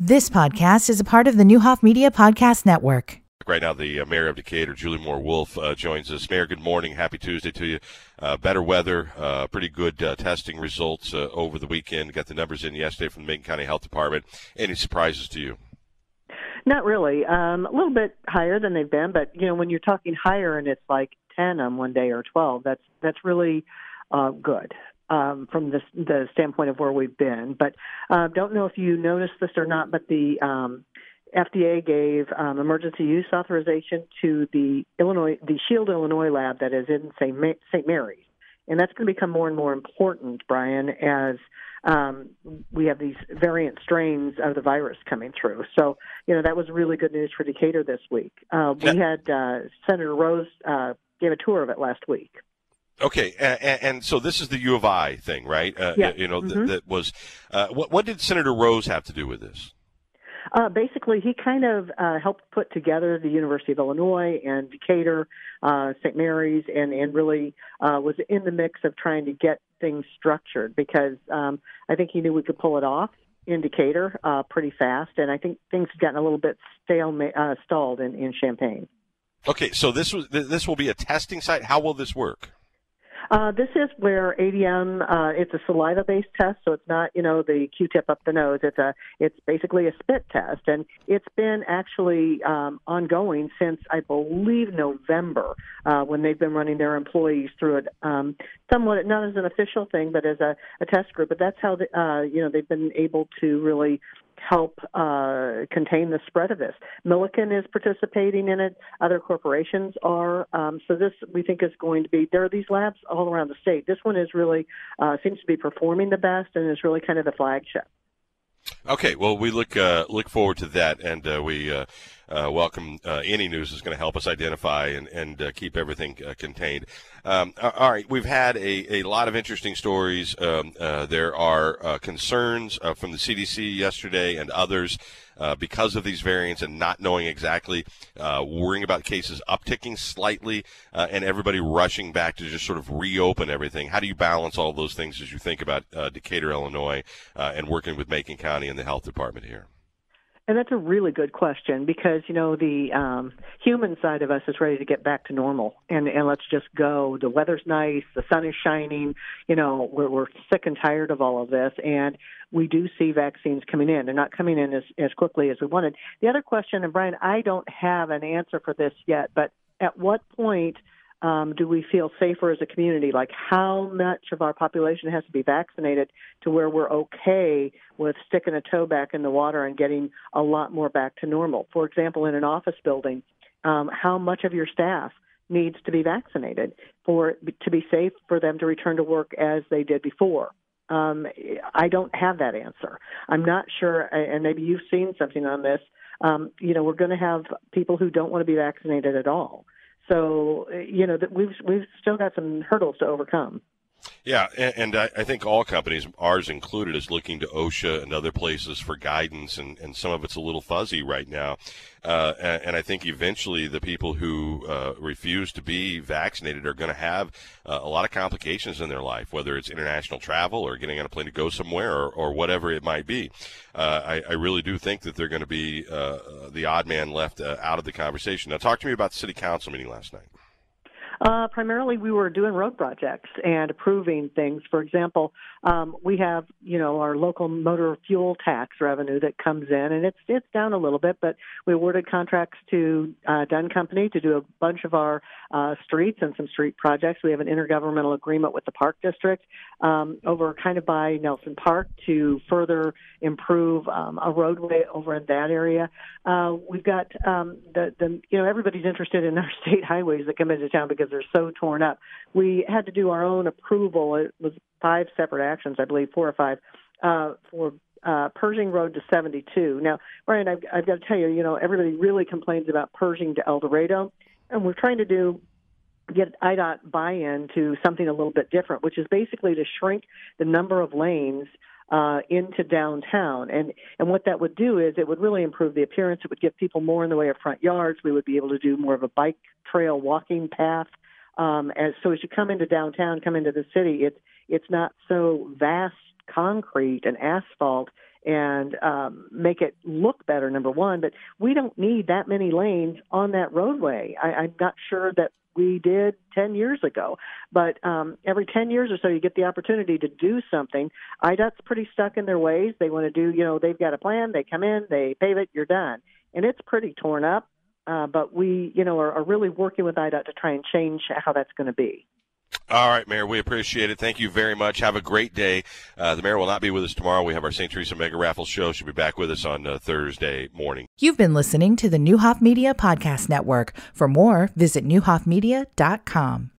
This podcast is a part of the Newhoff Media Podcast Network. Right now, the mayor of Decatur, Julie Moore Wolf, joins us. Mayor, good morning. Happy Tuesday to you. Better weather, pretty good testing results over the weekend. Got the numbers in yesterday from the Macon County Health Department. Any surprises to you? Not really. A little bit higher than they've been, but when you're talking higher and it's like 10 on one day or 12, that's really good. From the standpoint of where we've been. But don't know if you noticed this or not, but the FDA gave emergency use authorization to the Shield, Illinois lab that is in St. Mary's. And that's going to become more and more important, Brian, as we have these variant strains of the virus coming through. So, that was really good news for Decatur this week. We had Senator Rose gave a tour of it last week. Okay, and so this is the U of I thing, right? Yeah. That was what did Senator Rose have to do with this? Basically, he kind of helped put together the University of Illinois and Decatur, St. Mary's, and really was in the mix of trying to get things structured because I think he knew we could pull it off in Decatur pretty fast, and I think things have gotten a little bit stalled in Champaign. Okay, so this will be a testing site. How will this work? This is where ADM, it's a saliva-based test, so it's not, the Q-tip up the nose. It's basically a spit test, and it's been actually ongoing since, I believe, November, when they've been running their employees through it, somewhat not as an official thing, but as a test group. But that's how they've been able to really help contain the spread of this. Milliken is participating in it. Other corporations are. So this, we think, is going to be, there are these labs all around the state. This one is really, seems to be performing the best and is really kind of the flagship. Okay, well, we look forward to that, and we welcome any news that's going to help us identify and keep everything contained. All right, we've had a lot of interesting stories. There are concerns from the CDC yesterday and others because of these variants and not knowing exactly, worrying about cases upticking slightly and everybody rushing back to just sort of reopen everything. How do you balance all those things as you think about Decatur, Illinois, and working with Macon County and the health department here? And that's a really good question because, the human side of us is ready to get back to normal and let's just go. The weather's nice. The sun is shining. We're sick and tired of all of this. And we do see vaccines coming in. They're not coming in as quickly as we wanted. The other question, and Brian, I don't have an answer for this yet, but at what point do we feel safer as a community? Like how much of our population has to be vaccinated to where we're okay with sticking a toe back in the water and getting a lot more back to normal? For example, in an office building, how much of your staff needs to be vaccinated to be safe for them to return to work as they did before? I don't have that answer. I'm not sure, and maybe you've seen something on this. We're going to have people who don't want to be vaccinated at all. So, that we've still got some hurdles to overcome. Yeah, and I think all companies, ours included, is looking to OSHA and other places for guidance, and some of it's a little fuzzy right now. And I think eventually the people who refuse to be vaccinated are going to have a lot of complications in their life, whether it's international travel or getting on a plane to go somewhere or whatever it might be. I really do think that they're going to be the odd man left out of the conversation. Now, talk to me about the city council meeting last night. Primarily, we were doing road projects and approving things. For example, we have, our local motor fuel tax revenue that comes in, and it's down a little bit, but we awarded contracts to Dunn Company to do a bunch of our streets and some street projects. We have an intergovernmental agreement with the Park District over kind of by Nelson Park to further improve a roadway over in that area. We've got everybody's interested in our state highways that come into town because they're so torn up. We had to do our own approval. It was 5 separate actions, I believe, 4 or 5, for Pershing Road to 72. Now, Brian, I've got to tell you, everybody really complains about Pershing to El Dorado, and we're trying to get IDOT buy-in to something a little bit different, which is basically to shrink the number of lanes into downtown. And what that would do is it would really improve the appearance. It would give people more in the way of front yards. We would be able to do more of a bike trail walking path. As you come into downtown, come into the city, it's not so vast concrete and asphalt and make it look better, number one. But we don't need that many lanes on that roadway. I'm not sure that we did 10 years ago. But every 10 years or so, you get the opportunity to do something. IDOT's pretty stuck in their ways. They want to do, they've got a plan. They come in, they pave it, you're done. And it's pretty torn up. But we, are really working with IDOT to try and change how that's going to be. All right, Mayor, we appreciate it. Thank you very much. Have a great day. The mayor will not be with us tomorrow. We have our St. Teresa Mega Raffle show. She'll be back with us on Thursday morning. You've been listening to the Neuhoff Media Podcast Network. For more, visit neuhoffmedia.com.